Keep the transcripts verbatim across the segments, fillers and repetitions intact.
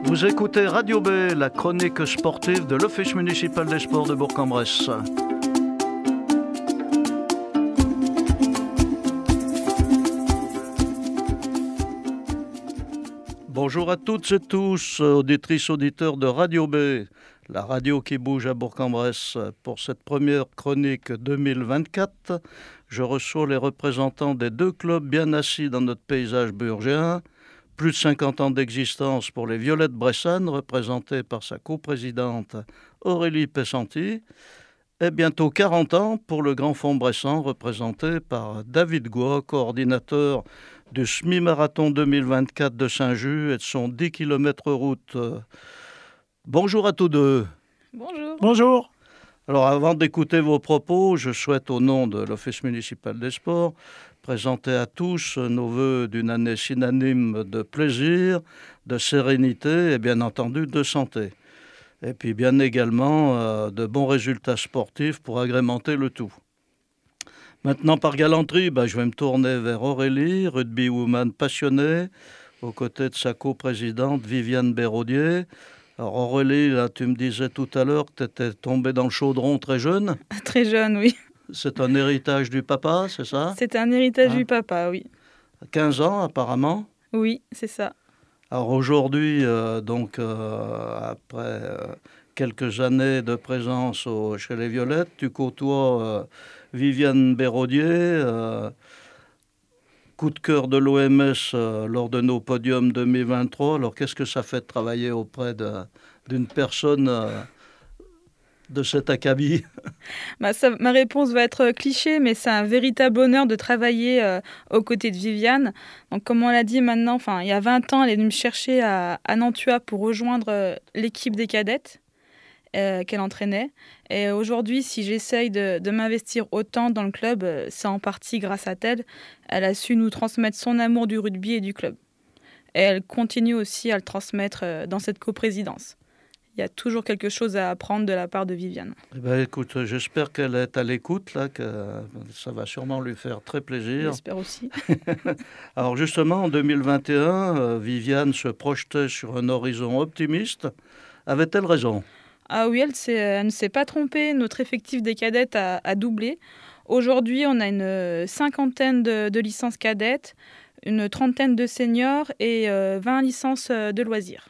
Vous écoutez Radio B, la chronique sportive de l'Office municipal des sports de Bourg-en-Bresse. Bonjour à toutes et tous, auditrices, auditeurs de Radio B, la radio qui bouge à Bourg-en-Bresse. Pour cette première chronique deux mille vingt-quatre, je reçois les représentants des deux clubs bien assis dans notre paysage burgien. Plus de cinquante ans d'existence pour les Violettes bressanes, représentées par sa coprésidente Aurélie Pessanti, et bientôt quarante ans pour le Grand Fond Bressan, représenté par David Goua, coordinateur du semi-marathon deux mille vingt-quatre de Saint-Just et de son dix kilomètres route. Bonjour à tous deux. Bonjour. Bonjour. Alors avant d'écouter vos propos, je souhaite au nom de l'Office municipal des sports présenter à tous nos voeux d'une année synonyme de plaisir, de sérénité et bien entendu de santé. Et puis bien également euh, de bons résultats sportifs pour agrémenter le tout. Maintenant par galanterie, bah, je vais me tourner vers Aurélie, rugbywoman passionnée, aux côtés de sa coprésidente Viviane Béraudier. Alors Aurélie, là, tu me disais tout à l'heure que tu étais tombée dans le chaudron très jeune. Très jeune, oui. C'est un héritage du papa, c'est ça? C'est un héritage hein? du papa, oui. quinze ans apparemment. Oui, c'est ça. Alors aujourd'hui, euh, donc euh, après euh, quelques années de présence au, chez les Violettes, tu côtoies euh, Viviane Béraudier, euh, coup de cœur de l'O M S euh, lors de nos podiums deux mille vingt-trois. Alors qu'est-ce que ça fait de travailler auprès de, d'une personne euh, de cet acabit? Bah, ça, ma réponse va être cliché, mais c'est un véritable honneur de travailler euh, aux côtés de Viviane. Donc, comme on l'a dit maintenant, il y a vingt ans, elle est venue me chercher à, à Nantua pour rejoindre euh, l'équipe des cadettes euh, qu'elle entraînait. Et aujourd'hui, si j'essaye de, de m'investir autant dans le club, euh, c'est en partie grâce à elle. Elle a su nous transmettre son amour du rugby et du club. Et elle continue aussi à le transmettre euh, dans cette coprésidence. Il y a toujours quelque chose à apprendre de la part de Viviane. Eh ben, écoute, j'espère qu'elle est à l'écoute, là, que ça va sûrement lui faire très plaisir. J'espère aussi. Alors justement, en deux mille vingt et un, euh, Viviane se projetait sur un horizon optimiste. Avait-elle raison? Ah oui, elle, elle ne s'est pas trompée. Notre effectif des cadettes a, a doublé. Aujourd'hui, on a une cinquantaine de, de licences cadettes, une trentaine de seniors et euh, vingt licences de loisirs.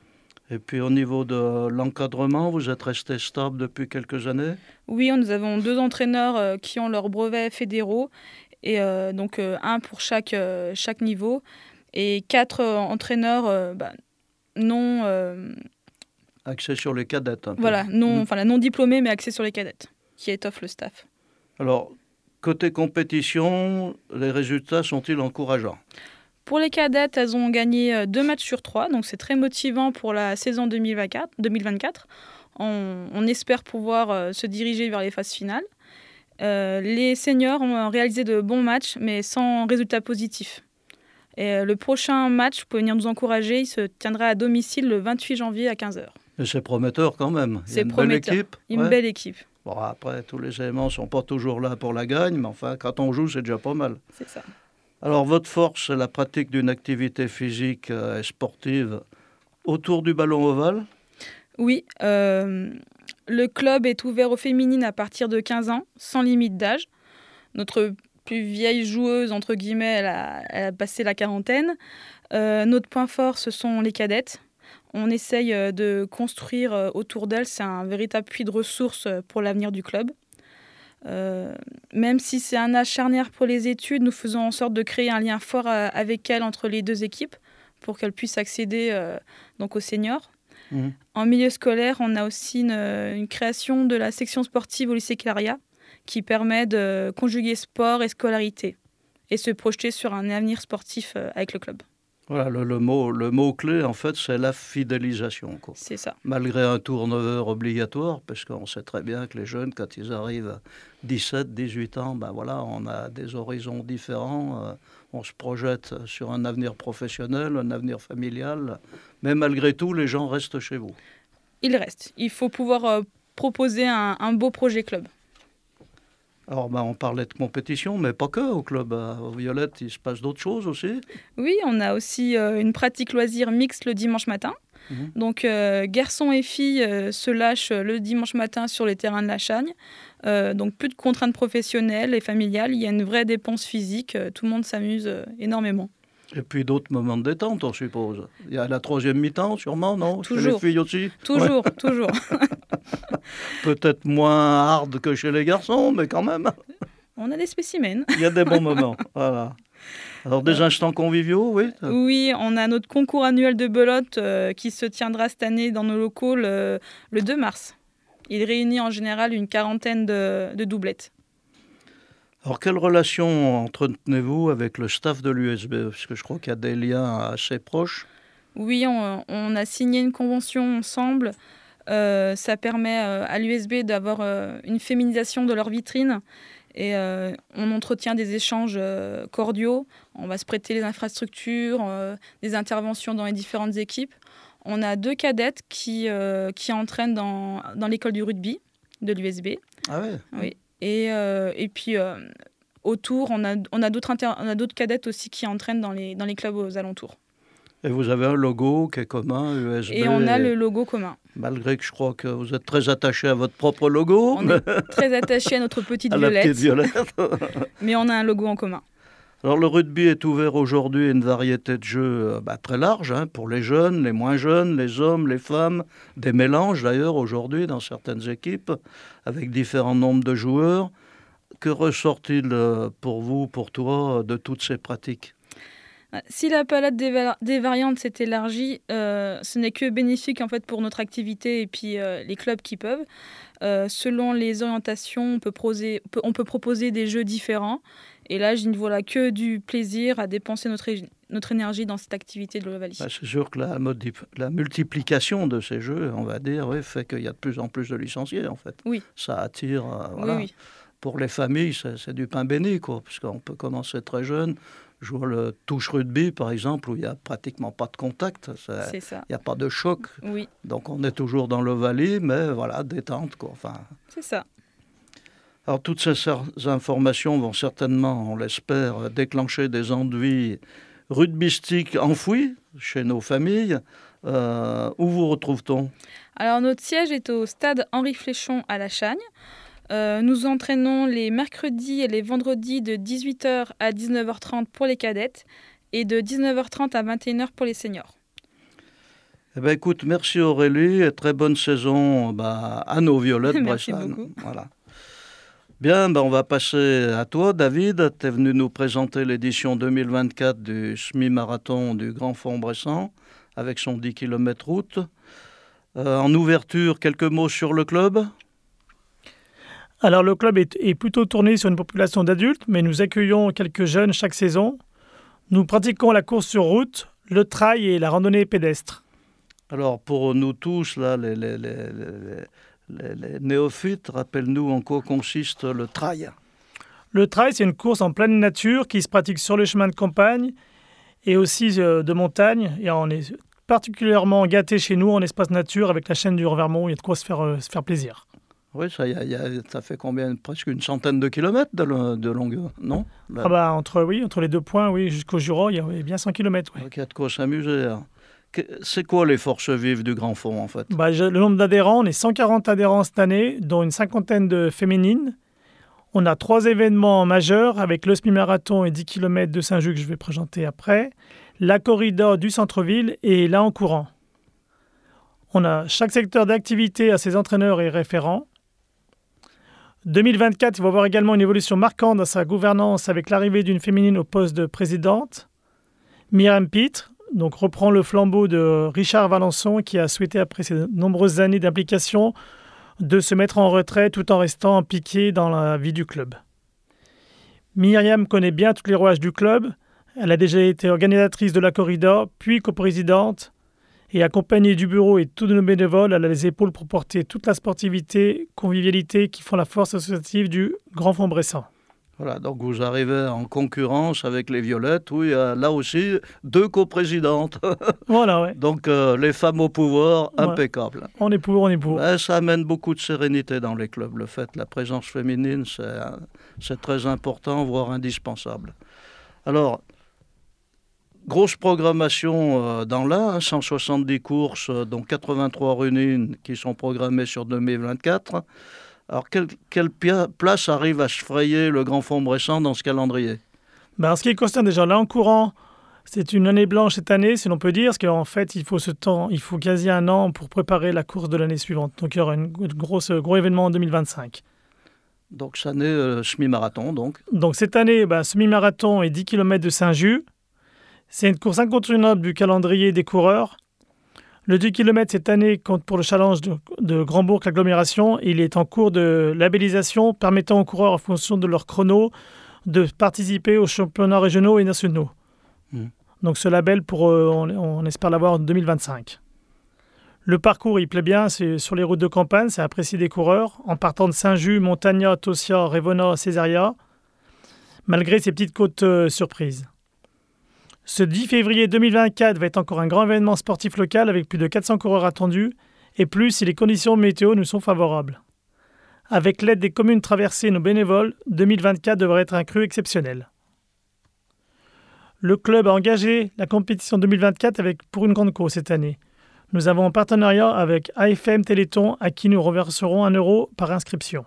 Et puis au niveau de l'encadrement, vous êtes resté stable depuis quelques années? Oui, nous avons deux entraîneurs euh, qui ont leurs brevets fédéraux, et euh, donc euh, un pour chaque, euh, chaque niveau, et quatre euh, entraîneurs euh, bah, non... Euh, axés sur les cadettes. Un peu. Voilà, non, mmh. enfin, non diplômés, mais axés sur les cadettes, qui étoffent le staff. Alors, côté compétition, les résultats sont-ils encourageants? Pour les cadettes, elles ont gagné deux matchs sur trois, donc c'est très motivant pour la saison deux mille vingt-quatre. On, on espère pouvoir euh, se diriger vers les phases finales. Euh, les seniors ont réalisé de bons matchs, mais sans résultat positif. Et, euh, le prochain match, vous pouvez venir nous encourager, il se tiendra à domicile le vingt-huit janvier à quinze heures. Et c'est prometteur quand même. C'est une prometteur. Belle équipe. Une ouais. belle équipe. Bon, après, tous les éléments ne sont pas toujours là pour la gagne, mais enfin, quand on joue, c'est déjà pas mal. C'est ça. Alors, votre force, c'est la pratique d'une activité physique et sportive autour du ballon ovale? Oui. Euh, le club est ouvert aux féminines à partir de quinze ans, sans limite d'âge. Notre plus vieille joueuse, entre guillemets, elle a, elle a passé la quarantaine. Euh, notre point fort, ce sont les cadettes. On essaye de construire autour d'elles. C'est un véritable puits de ressources pour l'avenir du club. Euh, même si c'est un âge charnière pour les études, nous faisons en sorte de créer un lien fort avec elles entre les deux équipes pour qu'elles puissent accéder euh, donc aux seniors. Mmh. En milieu scolaire, on a aussi une, une création de la section sportive au lycée Claria qui permet de conjuguer sport et scolarité et se projeter sur un avenir sportif avec le club. Voilà, le, le, mot, le mot-clé, en fait, c'est la fidélisation. Quoi. C'est ça. Malgré un turnover obligatoire, parce qu'on sait très bien que les jeunes, quand ils arrivent à dix-sept, dix-huit ans, ben voilà, on a des horizons différents, euh, on se projette sur un avenir professionnel, un avenir familial, mais malgré tout, les gens restent chez vous. Ils restent. Il faut pouvoir euh, proposer un, un beau projet club. Alors, ben, on parlait de compétition, mais pas que au club. Aux Violettes, il se passe d'autres choses aussi. Oui, on a aussi euh, une pratique loisir mixte le dimanche matin. Mmh. Donc, euh, garçons et filles euh, se lâchent le dimanche matin sur les terrains de la Chagne. Euh, donc, plus de contraintes professionnelles et familiales. Il y a une vraie dépense physique. Euh, tout le monde s'amuse euh, énormément. Et puis d'autres moments de détente, on suppose. Il y a la troisième mi-temps, sûrement, non? Toujours. Chez les filles aussi? Toujours, ouais. toujours. Peut-être moins hard que chez les garçons, mais quand même. On a des spécimens. Il y a des bons moments, voilà. Alors, des euh, instants conviviaux, oui? Oui, on a notre concours annuel de belote euh, qui se tiendra cette année dans nos locaux le, le deux mars. Il réunit en général une quarantaine de, de doublettes. Alors, quelle relation entretenez-vous avec le staff de l'U S B? Parce que je crois qu'il y a des liens assez proches. Oui, on, on a signé une convention ensemble. Euh, ça permet euh, à l'U S B d'avoir euh, une féminisation de leur vitrine. Et euh, on entretient des échanges euh, cordiaux. On va se prêter les infrastructures, euh, des interventions dans les différentes équipes. On a deux cadettes qui, euh, qui entraînent dans, dans l'école du rugby de l'U S B. Ah ouais? Oui. Et, euh, et puis, euh, autour, on a, on a d'autres inter- on a d'autres cadettes aussi qui entraînent dans les, dans les clubs aux alentours. Et vous avez un logo qui est commun, U S B. Et on a le logo commun. Malgré que je crois que vous êtes très attaché à votre propre logo. On mais... est très attaché à notre petite à violette. La petite violette. Mais on a un logo en commun. Alors le rugby est ouvert aujourd'hui à une variété de jeux bah, très large, hein, pour les jeunes, les moins jeunes, les hommes, les femmes, des mélanges d'ailleurs aujourd'hui dans certaines équipes, avec différents nombres de joueurs. Que ressort-il pour vous, pour toi, de toutes ces pratiques ? Si la palette des, va- des variantes s'est élargie, euh, ce n'est que bénéfique en fait, pour notre activité et puis euh, les clubs qui peuvent. Euh, selon les orientations, on peut, proser, on, peut, on peut proposer des jeux différents. Et là, je ne vois là que du plaisir à dépenser notre, notre énergie dans cette activité de l'Ovalie. Bah, c'est sûr que la, modif- la multiplication de ces jeux, on va dire, oui, fait qu'il y a de plus en plus de licenciés, en fait. Oui. Ça attire, euh, voilà. Oui, oui. Pour les familles, c'est, c'est du pain béni, quoi, puisqu'on peut commencer très jeune. Je vois le touche rugby, par exemple, où il n'y a pratiquement pas de contact. C'est, c'est ça. Il n'y a pas de choc. Oui. Donc, on est toujours dans l'Ovalie, mais voilà, détente, quoi. Enfin, c'est ça. Alors, toutes ces informations vont certainement, on l'espère, déclencher des envies rugbystiques enfouies chez nos familles. Euh, où vous retrouve-t-on ? Alors, notre siège est au stade Henri Fléchon à La Chagne. Euh, nous entraînons les mercredis et les vendredis de dix-huit heures à dix-neuf heures trente pour les cadettes et de dix-neuf heures trente à vingt et une heures pour les seniors. Eh ben, écoute, merci Aurélie et très bonne saison bah, à nos violettes. Merci Bressane. beaucoup. Voilà. Bien, ben, on va passer à toi, David. Tu es venu nous présenter l'édition deux mille vingt-quatre du semi-marathon du Grand Fond-Bressan avec son dix kilomètres route. Euh, en ouverture, quelques mots sur le club ? Alors, le club est, est plutôt tourné sur une population d'adultes, mais nous accueillons quelques jeunes chaque saison. Nous pratiquons la course sur route, le trail et la randonnée pédestre. Alors, pour nous tous, là, les, les, les, les, les néophytes, rappelle-nous en quoi consiste le trail. Le trail, c'est une course en pleine nature qui se pratique sur les chemins de campagne et aussi de montagne. Et on est particulièrement gâtés chez nous en espace nature avec la chaîne du Revermont. Il y a de quoi se faire, euh, se faire plaisir. Oui, ça, y a, y a, ça fait combien ? Presque une centaine de kilomètres de, de longueur, non ? Là. Ah bah, entre, oui, entre les deux points, oui, jusqu'au Jura, il y a bien cent kilomètres. Oui. Donc, il y a de quoi s'amuser. Hein. C'est quoi les forces vives du Grand Fond, en fait ? Bah, le nombre d'adhérents, on est cent quarante adhérents cette année, dont une cinquantaine de féminines. On a trois événements majeurs avec le semi-marathon et dix kilomètres de Saint-Just que je vais présenter après, la corrida du centre-ville et là en courant. On a chaque secteur d'activité à ses entraîneurs et référents. deux mille vingt-quatre, il va y avoir également une évolution marquante dans sa gouvernance avec l'arrivée d'une féminine au poste de présidente. Myriam Pitre donc, reprend le flambeau de Richard Valençon qui a souhaité, après ses nombreuses années d'implication, de se mettre en retrait tout en restant impliqué dans la vie du club. Myriam connaît bien tous les rouages du club. Elle a déjà été organisatrice de la corrida, puis coprésidente. Et accompagnée du bureau et de tous nos bénévoles, elle a les épaules pour porter toute la sportivité, convivialité qui font la force associative du Grand Fond-Bressan. Voilà, donc vous arrivez en concurrence avec les Violettes, où il y a là aussi deux coprésidentes. Voilà, ouais. Donc euh, les femmes au pouvoir, ouais. Impeccable. On est pour, on est pour. Ben, ça amène beaucoup de sérénité dans les clubs. Le fait, la présence féminine, c'est, c'est très important, voire indispensable. Alors, grosse programmation euh, dans l'A, hein, cent soixante-dix courses, euh, dont quatre-vingt-trois run-in qui sont programmées sur deux mille vingt-quatre. Alors, quelle, quelle pia- place arrive à se frayer le Grand Fond-Bressan dans ce calendrier? Ben, en ce qui concerne déjà là en courant, c'est une année blanche cette année, si l'on peut dire, parce qu'en fait, il faut ce temps, il faut quasi un an pour préparer la course de l'année suivante. Donc, il y aura un gros événement en deux mille vingt-cinq. Donc, ça n'est euh, semi-marathon, donc. Donc, cette année, ben, semi-marathon et dix kilomètres de Saint-Just. C'est une course incontournable du calendrier des coureurs. Le dix kilomètres cette année compte pour le challenge de, de Grand-Bourg l'agglomération. Il est en cours de labellisation permettant aux coureurs, en fonction de leur chrono, de participer aux championnats régionaux et nationaux. Mmh. Donc ce label, pour, euh, on, on espère l'avoir en deux mille vingt-cinq. Le parcours, il plaît bien, c'est sur les routes de campagne, c'est apprécié des coureurs, en partant de Saint-Just, Montagna, Tossia, Révona, Césaria, malgré ces petites côtes euh, surprises. Ce dix février deux mille vingt-quatre va être encore un grand événement sportif local avec plus de quatre cents coureurs attendus, et plus si les conditions météo nous sont favorables. Avec l'aide des communes traversées et nos bénévoles, deux mille vingt-quatre devrait être un cru exceptionnel. Le club a engagé la compétition deux mille vingt-quatre avec, pour une grande cause cette année. Nous avons un partenariat avec A F M Téléthon à qui nous reverserons un euro par inscription.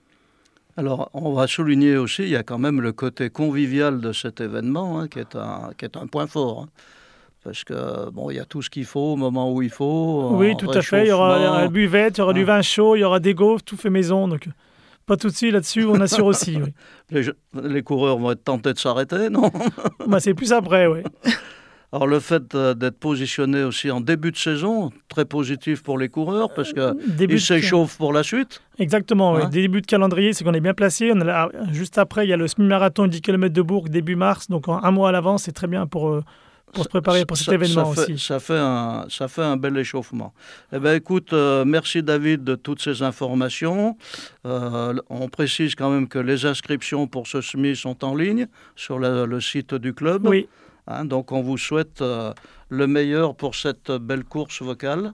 Alors, on va souligner aussi, il y a quand même le côté convivial de cet événement, hein, qui est un, qui est un point fort. Hein, parce que, bon, il y a tout ce qu'il faut au moment où il faut. Oui, tout à fait. Il y aura, il y aura une buvette, il y aura ah. du vin chaud, il y aura des gaufres, tout fait maison. Donc, pas tout de suite là-dessus, on assure aussi. Oui. Les, les coureurs vont être tentés de s'arrêter, non? Bah, c'est plus après, oui. Alors, le fait d'être positionné aussi en début de saison, très positif pour les coureurs, parce qu'ils s'échauffent pour la suite. Exactement, hein? Oui. Début de calendrier, c'est qu'on est bien placé. On a, juste après, il y a le semi-marathon dix kilomètres de Bourg, début mars. Donc, un mois à l'avance, c'est très bien pour, pour se préparer pour ça, cet événement ça fait, aussi. Ça fait, un, ça fait un bel échauffement. Eh bien, écoute, euh, merci David de toutes ces informations. Euh, on précise quand même que les inscriptions pour ce semi sont en ligne sur le, le site du club. Oui. Hein, donc, on vous souhaite euh, le meilleur pour cette belle course vocale.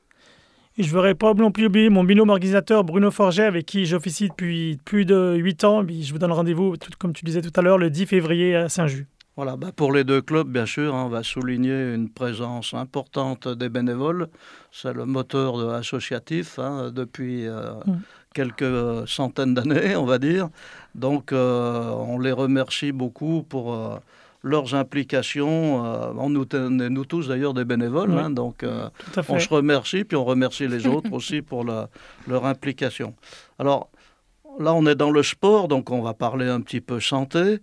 Et je ne voudrais pas non plus oublier mon binôme organisateur Bruno Forget, avec qui j'officie depuis plus de huit ans. Je vous donne rendez-vous, tout, comme tu disais tout à l'heure, le dix février à Saint-Just. Voilà, bah pour les deux clubs, bien sûr, hein, on va souligner une présence importante des bénévoles. C'est le moteur de, associatif hein, depuis euh, mmh. quelques centaines d'années, on va dire. Donc, euh, on les remercie beaucoup pour... Euh, leurs implications, euh, on nous, nous tous d'ailleurs des bénévoles, oui. hein, donc euh, on se remercie, puis on remercie les autres aussi pour la, leur implication. Alors là, on est dans le sport, donc on va parler un petit peu santé.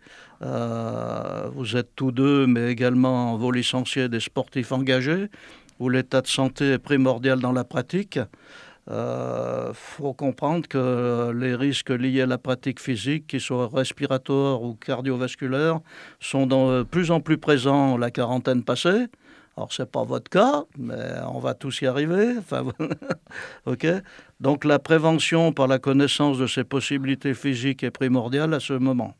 Euh, vous êtes tous deux, mais également vos licenciés des sportifs engagés, où l'état de santé est primordial dans la pratique. Il euh, faut comprendre que les risques liés à la pratique physique, qu'ils soient respiratoires ou cardiovasculaires, sont de plus en plus présents la quarantaine passée. Alors, ce n'est pas votre cas, mais on va tous y arriver. Enfin, okay. Donc, la prévention par la connaissance de ces possibilités physiques est primordiale à ce moment.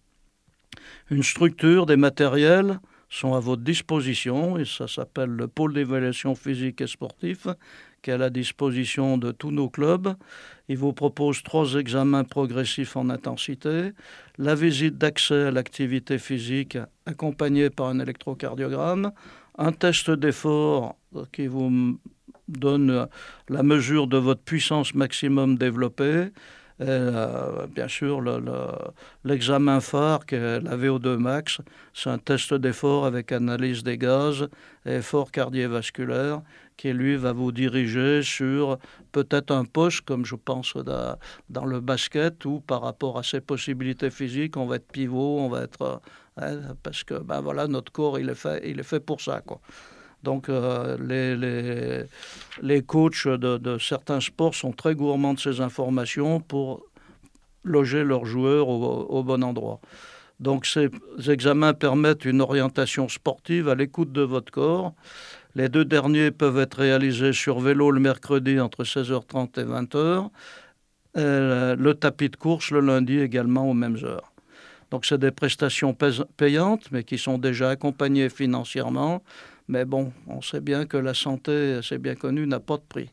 Une structure, des matériels sont à votre disposition, et ça s'appelle le pôle d'évaluation physique et sportif, qui est à la disposition de tous nos clubs. Il vous propose trois examens progressifs en intensité, la visite d'accès à l'activité physique accompagnée par un électrocardiogramme, un test d'effort qui vous donne la mesure de votre puissance maximum développée, et, euh, bien sûr, le, le, l'examen phare, qui est la V O deux max, c'est un test d'effort avec analyse des gaz et effort cardiovasculaire, qui, lui, va vous diriger sur peut-être un poste, comme je pense dans, dans le basket, où par rapport à ses possibilités physiques, on va être pivot, on va être... Hein, parce que, ben voilà, notre corps, il est fait, il est fait pour ça, quoi. Donc, euh, les, les, les coachs de, de certains sports sont très gourmands de ces informations pour loger leurs joueurs au, au bon endroit. Donc, ces examens permettent une orientation sportive à l'écoute de votre corps. Les deux derniers peuvent être réalisés sur vélo le mercredi entre seize heures trente et vingt heures. Et le tapis de course le lundi également aux mêmes heures. Donc, c'est des prestations payantes, mais qui sont déjà accompagnées financièrement. Mais bon, on sait bien que la santé, c'est bien connu, n'a pas de prix.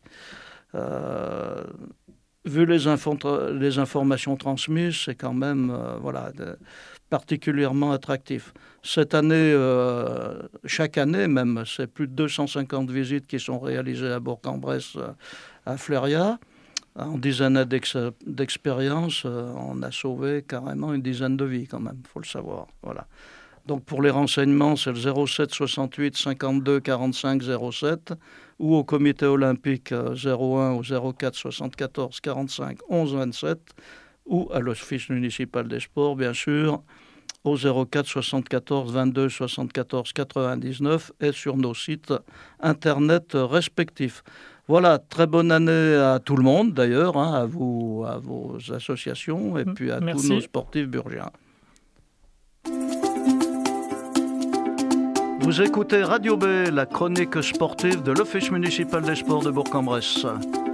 Euh, vu les, info- les informations transmises, c'est quand même, euh, voilà, de, particulièrement attractif. Cette année, euh, chaque année même, c'est plus de deux cent cinquante visites qui sont réalisées à Bourg-en-Bresse, à Fleuria. En dix années d'ex d'expérience, euh, on a sauvé carrément une dizaine de vies quand même, il faut le savoir. Voilà. Donc pour les renseignements, c'est le zéro sept soixante-huit cinquante-deux quarante-cinq zéro sept ou au comité olympique zéro un ou zéro quatre soixante-quatorze quarante-cinq onze vingt-sept ou à l'office municipal des sports, bien sûr, au zéro quatre soixante-quatorze vingt-deux soixante-quatorze quatre-vingt-dix-neuf et sur nos sites internet respectifs. Voilà, très bonne année à tout le monde d'ailleurs, hein, à vous, à vos associations et puis à Merci. tous nos sportifs burgiens. Vous écoutez Radio B, la chronique sportive de l'Office municipal des sports de Bourg-en-Bresse.